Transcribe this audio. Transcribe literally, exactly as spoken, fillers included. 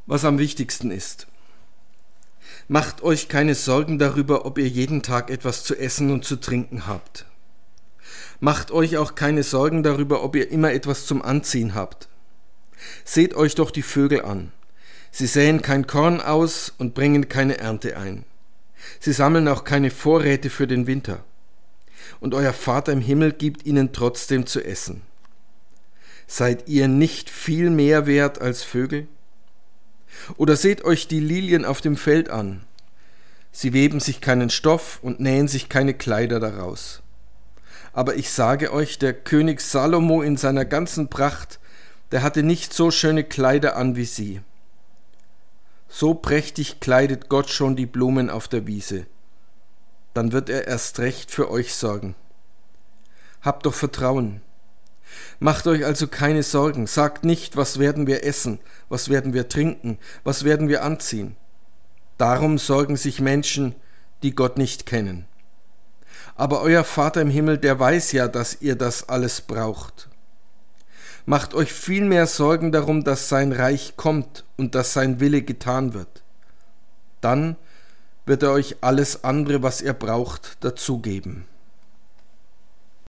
was am wichtigsten ist. Macht euch keine Sorgen darüber, ob ihr jeden Tag etwas zu essen und zu trinken habt. Macht euch auch keine Sorgen darüber, ob ihr immer etwas zum Anziehen habt. Seht euch doch die Vögel an. Sie säen kein Korn aus und bringen keine Ernte ein. Sie sammeln auch keine Vorräte für den Winter. Und euer Vater im Himmel gibt ihnen trotzdem zu essen. Seid ihr nicht viel mehr wert als Vögel? Oder seht euch die Lilien auf dem Feld an. Sie weben sich keinen Stoff und nähen sich keine Kleider daraus. Aber ich sage euch, der König Salomo in seiner ganzen Pracht, der hatte nicht so schöne Kleider an wie sie. So prächtig kleidet Gott schon die Blumen auf der Wiese. Dann wird er erst recht für euch sorgen. Habt doch Vertrauen. Macht euch also keine Sorgen. Sagt nicht, was werden wir essen, was werden wir trinken, was werden wir anziehen. Darum sorgen sich Menschen, die Gott nicht kennen. Aber euer Vater im Himmel, der weiß ja, dass ihr das alles braucht. Macht euch vielmehr Sorgen darum, dass sein Reich kommt und dass sein Wille getan wird. Dann wird er euch alles andere, was ihr braucht, dazugeben.